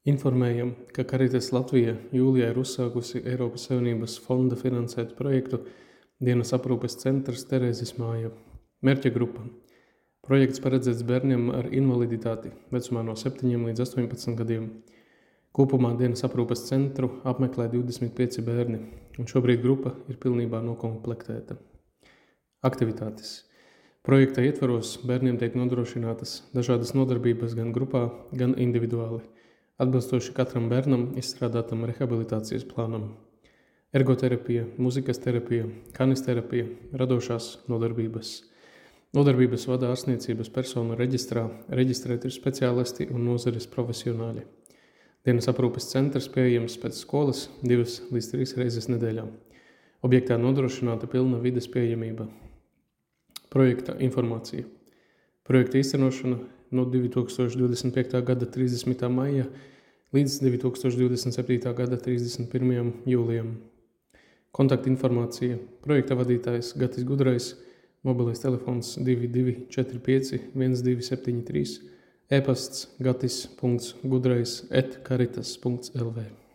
Informējam, ka Caritas Latvija jūlijā ir uzsākusi Eiropas Savienības fonda finansētu projektu Dienas aprūpes centrs Terēzes māja. Mērķa grupa. Projekts paredzēts bērniem ar invaliditāti vecumā no 7 līdz 18 gadiem. Kopumā Dienas aprūpes centru apmeklē 25 bērni, un šobrīd grupa ir pilnībā nokomplektēta. Aktivitātes. Projekta ietvaros bērniem tiek nodrošinātas dažādas nodarbības gan grupā, gan individuāli, atbilstoši katram bērnam izstrādātam rehabilitācijas plānam. Ergoterapija, muzikas terapija, kanisterapija, radošās nodarbības. Nodarbības vada ārstniecības personu reģistrā, reģistrēti ir speciālisti un nozares profesionāļi. Dienas aprūpes centrs pieejams pēc skolas 2 līdz 3 reizes nedēļā. Objektā nodrošināta pilna vides pieejamība. Projekta informācija. Projekta īstenošana no 2025. gada 30. maija līdz 2027. gada 31. jūlijam. Kontaktinformācija. Projekta vadītājs Gatis Gudrais, mobilais telefons 2245 1273, e-pasts gatis.gudrais@caritas.lv.